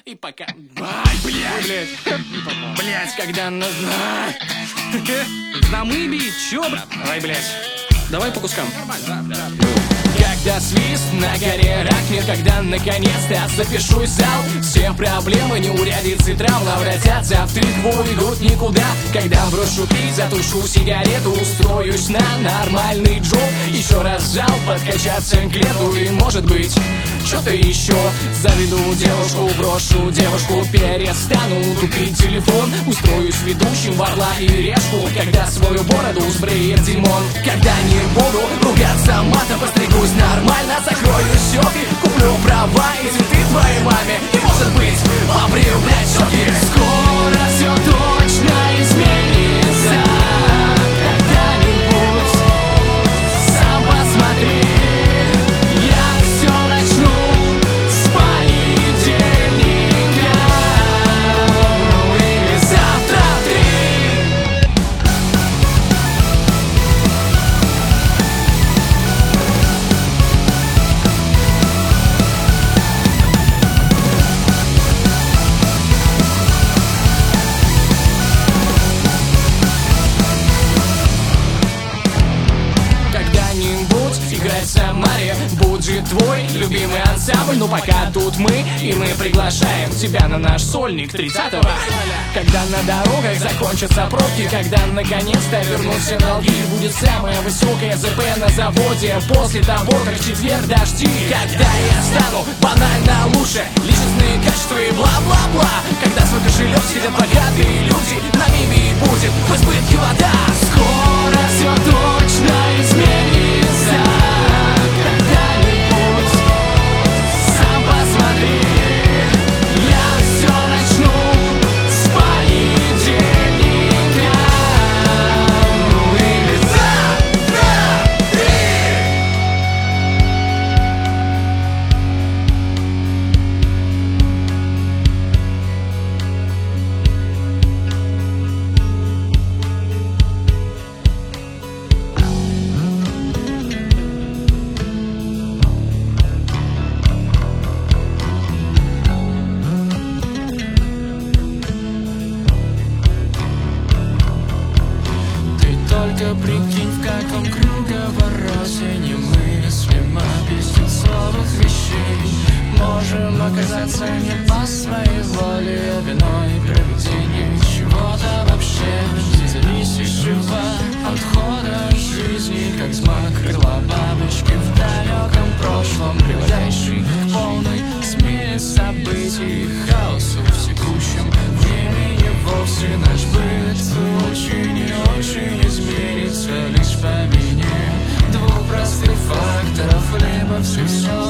И пока... Ай, блядь! Блядь, когда нас... Замыби, чё, брат? Давай, блядь. Давай по кускам. Когда свист на горе ракнет, когда наконец-то запишу зал, все проблемы, неурядицы, травмы обратятся в тыкву, идут никуда. Когда брошу пить, затушу сигарету, устроюсь на нормальный джоб. Еще раз зал, подкачаться к лету и, может быть, что-то еще. Заведу девушку, брошу девушку, перестану тупить телефон, устроюсь ведущим в Орла и Решку. Когда свою бороду сбреет Димон, когда не буду ругаться матом, постригусь нормально, закрою щеки, куплю права и цветы твоей маме. И, может быть, побрию, блядь, щеки. Скоро все точно изменится. Когда-нибудь сам посмотри. Я все начну с понедельника или завтра в 3. Играть в Самаре будет твой любимый ансамбль. Но пока тут мы, и мы приглашаем тебя на наш сольник 30-го. Когда на дорогах закончатся пробки, когда наконец-то вернутся долги, будет самое высокое ЗП на заводе после того, как в четверг дожди. Когда я стану банально лучше, личностные качества и бла-бла-бла. Когда свой кошелек сидят богатые люди, на миме будет в избытке вода. Скоро все точно изменится. Когда-нибудь сам посмотри. Я все начну с понедельника или завтра в 3. Только прикинь, в каком круговороте немыслимо пиздецовых вещей можем оказаться не по своей воле, а виной проведения чего-то вообще зависящего от хода жизни, как взмах крыла бабочки в далеком прошлом, приводящий к полной смене событий, хаосу в текущем времени. Вовсе наш быт очень и очень изменится лишь по вине двух простых факторов, либо все